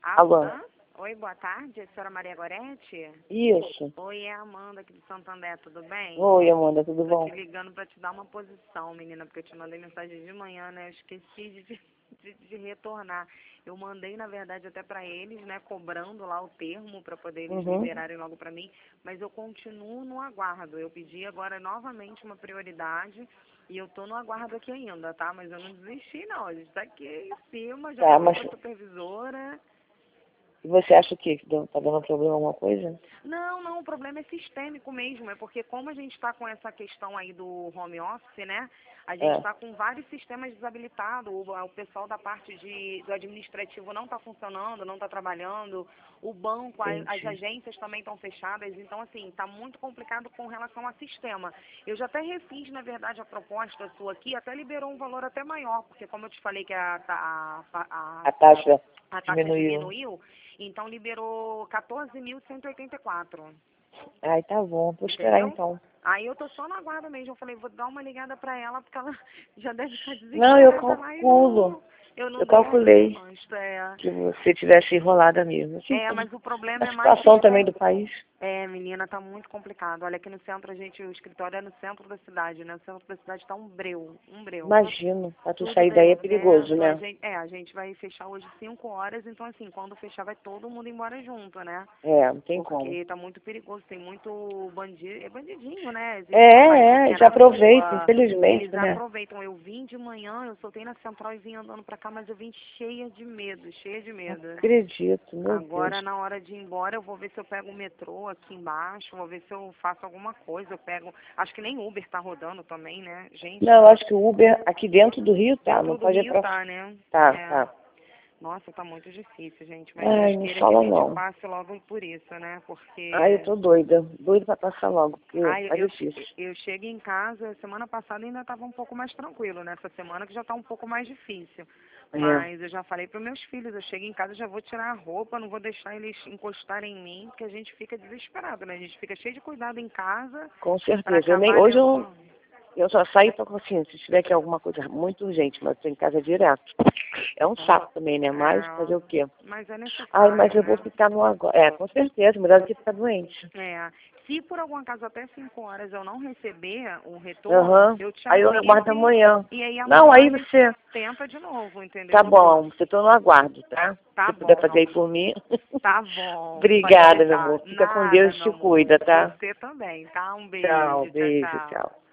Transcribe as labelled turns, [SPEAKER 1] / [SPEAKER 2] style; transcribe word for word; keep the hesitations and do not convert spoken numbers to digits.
[SPEAKER 1] Alô?
[SPEAKER 2] Alô? Oi, boa tarde, a senhora Maria Gorete?
[SPEAKER 1] Isso.
[SPEAKER 2] Oi, é a Amanda aqui do Santo André, tudo bem?
[SPEAKER 1] Oi, Amanda, tudo
[SPEAKER 2] Tô
[SPEAKER 1] bom?
[SPEAKER 2] te ligando pra te dar uma posição, menina, porque eu te mandei mensagem de manhã, né? Eu esqueci de, de, de retornar. Eu mandei, na verdade, até pra eles, né, cobrando lá o termo pra poder eles
[SPEAKER 1] Uhum.
[SPEAKER 2] liberarem logo pra mim, mas eu continuo no aguardo. Eu pedi agora novamente uma prioridade e eu tô no aguardo aqui ainda, tá? Mas eu não desisti, não. A gente tá aqui em cima, já
[SPEAKER 1] Tá,
[SPEAKER 2] falei
[SPEAKER 1] mas
[SPEAKER 2] pra supervisora.
[SPEAKER 1] e você acha o quê? Que deu- tá dando problema alguma coisa?
[SPEAKER 2] Não, não, o problema é sistêmico mesmo, é porque como a gente está com essa questão aí do home office, né, a gente
[SPEAKER 1] É.
[SPEAKER 2] está com vários sistemas desabilitados, o, o pessoal da parte de, do administrativo não está funcionando, não está trabalhando, o banco, a, as
[SPEAKER 1] Entendi.
[SPEAKER 2] agências também estão fechadas, então assim, está muito complicado com relação a sistema. Eu já até refiz, na verdade, a proposta sua aqui, até liberou um valor até maior, porque como eu te falei que a, a, a, a
[SPEAKER 1] A taxa
[SPEAKER 2] a taxa
[SPEAKER 1] diminuiu.
[SPEAKER 2] diminuiu, então liberou quatorze mil cento e oitenta e quatro,
[SPEAKER 1] Ai, tá bom. Vou esperar
[SPEAKER 2] entendeu?
[SPEAKER 1] então.
[SPEAKER 2] Aí eu tô só na guarda mesmo, eu falei, vou dar uma ligada pra ela, porque ela já deve estar
[SPEAKER 1] Não, eu
[SPEAKER 2] desesperada lá e
[SPEAKER 1] calculo.
[SPEAKER 2] não, eu não
[SPEAKER 1] Eu
[SPEAKER 2] dei a
[SPEAKER 1] calculei
[SPEAKER 2] resposta. É,
[SPEAKER 1] que você tivesse enrolada mesmo. Assim,
[SPEAKER 2] é,
[SPEAKER 1] como
[SPEAKER 2] mas o problema
[SPEAKER 1] a
[SPEAKER 2] é mais
[SPEAKER 1] situação também
[SPEAKER 2] porque
[SPEAKER 1] do país.
[SPEAKER 2] é, menina, tá muito complicado. Olha, aqui no centro, a gente, o escritório é no centro da cidade, né? O centro da cidade tá um breu, um breu.
[SPEAKER 1] Imagino. Pra tu
[SPEAKER 2] Tudo
[SPEAKER 1] sair daí é perigoso,
[SPEAKER 2] deserto. A
[SPEAKER 1] né?
[SPEAKER 2] gente, é, a gente vai fechar hoje cinco horas, então assim, quando fechar vai todo mundo embora junto, né?
[SPEAKER 1] É, não tem como.
[SPEAKER 2] Porque tá muito perigoso, tem muito bandido, é bandidinho, né? Existe
[SPEAKER 1] É,
[SPEAKER 2] trabalhadinha
[SPEAKER 1] é, eles
[SPEAKER 2] na
[SPEAKER 1] aproveitam,
[SPEAKER 2] rua,
[SPEAKER 1] infelizmente,
[SPEAKER 2] eles
[SPEAKER 1] né?
[SPEAKER 2] aproveitam. Eu vim de manhã, eu soltei na central e vim andando pra cá, mas eu vim cheia de medo, cheia de
[SPEAKER 1] Não
[SPEAKER 2] medo.
[SPEAKER 1] acredito, meu
[SPEAKER 2] Agora,
[SPEAKER 1] Deus.
[SPEAKER 2] na hora de ir embora, eu vou ver se eu pego o metrô aqui embaixo, vou ver se eu faço alguma coisa, eu pego... Acho que nem Uber tá rodando também, né? Gente,
[SPEAKER 1] Não, eu acho que o Uber aqui dentro do Rio tá, não
[SPEAKER 2] dentro do
[SPEAKER 1] pode ir
[SPEAKER 2] Rio
[SPEAKER 1] pra...
[SPEAKER 2] tá, né?
[SPEAKER 1] Tá,
[SPEAKER 2] É.
[SPEAKER 1] tá.
[SPEAKER 2] Nossa, tá muito difícil, gente, mas Deus
[SPEAKER 1] Ai, não
[SPEAKER 2] queira que a
[SPEAKER 1] fala
[SPEAKER 2] gente
[SPEAKER 1] não.
[SPEAKER 2] passe logo por isso, né?
[SPEAKER 1] Ai, eu
[SPEAKER 2] Porque...
[SPEAKER 1] tô doida. Doida pra passar logo, porque
[SPEAKER 2] Ai,
[SPEAKER 1] tá
[SPEAKER 2] eu,
[SPEAKER 1] difícil.
[SPEAKER 2] eu chego em casa, semana passada ainda estava um pouco mais tranquilo, nessa semana que já está um pouco mais difícil.
[SPEAKER 1] É,
[SPEAKER 2] Mas eu já falei para meus filhos, eu chego em casa, já vou tirar a roupa, não vou deixar eles encostarem em mim, porque a gente fica desesperado, né? A gente fica cheio de cuidado em casa
[SPEAKER 1] com
[SPEAKER 2] para
[SPEAKER 1] certeza. Eu nem,
[SPEAKER 2] acabar
[SPEAKER 1] hoje eu,
[SPEAKER 2] levando.
[SPEAKER 1] eu só saio pra, assim, se tiver aqui alguma coisa muito urgente, mas eu tô em casa direto. É um saco também, né? Mas fazer o
[SPEAKER 2] É,
[SPEAKER 1] quê?
[SPEAKER 2] mas é
[SPEAKER 1] Ai, mas
[SPEAKER 2] necessário,
[SPEAKER 1] eu vou
[SPEAKER 2] né?
[SPEAKER 1] ficar no agora. É, com certeza, melhor do que ficar doente.
[SPEAKER 2] É, se por algum acaso até cinco horas eu não receber o retorno,
[SPEAKER 1] Aham.
[SPEAKER 2] eu te
[SPEAKER 1] Aí eu aguardo
[SPEAKER 2] aviso
[SPEAKER 1] amanhã.
[SPEAKER 2] e aí
[SPEAKER 1] Não,
[SPEAKER 2] amanhã a
[SPEAKER 1] aí
[SPEAKER 2] gente
[SPEAKER 1] você...
[SPEAKER 2] tenta de novo,
[SPEAKER 1] Tá
[SPEAKER 2] entendeu?
[SPEAKER 1] bom, você tô no aguardo, tá? Se
[SPEAKER 2] Tá
[SPEAKER 1] você puder fazer aí
[SPEAKER 2] bom,
[SPEAKER 1] por mim.
[SPEAKER 2] tá bom, pode
[SPEAKER 1] Obrigada, meu
[SPEAKER 2] deixar.
[SPEAKER 1] amor. Fica com
[SPEAKER 2] Nada,
[SPEAKER 1] Deus,
[SPEAKER 2] meu
[SPEAKER 1] te
[SPEAKER 2] amor.
[SPEAKER 1] cuida, tá?
[SPEAKER 2] Você também, tá? Um
[SPEAKER 1] Tchau,
[SPEAKER 2] beijo, tchau,
[SPEAKER 1] beijo,
[SPEAKER 2] tchau.
[SPEAKER 1] tchau.